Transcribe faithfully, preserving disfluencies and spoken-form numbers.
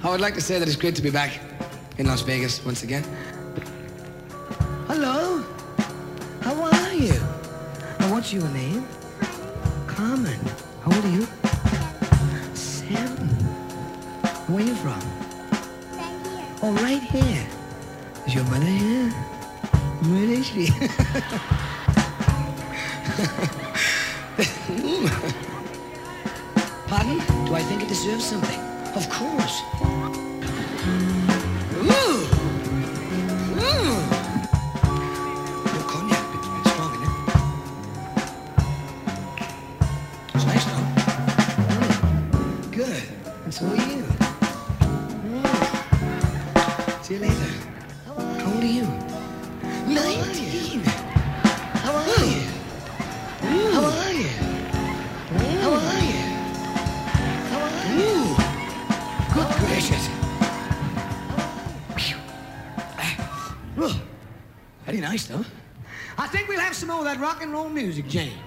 I would like to say that it's great to be back in Las Vegas once again. Hello. How are you? Now, what's your name? Carmen. How old are you? Seven. Where are you from? Right here. Oh, right here. Is your mother here? Where is she? Pardon? Do I think it deserves something? Of course. Ooh! Ooh! Your cognac, a bit strong, isn't it? It's nice, though. Mm. Good. And so are you. Mm. See you later. How old are you? Nineteen. How are you? How are you? How are you? How are you? Ooh. Good gracious. Whew. Very nice, though. I think we'll have some more of that rock and roll music, Jane.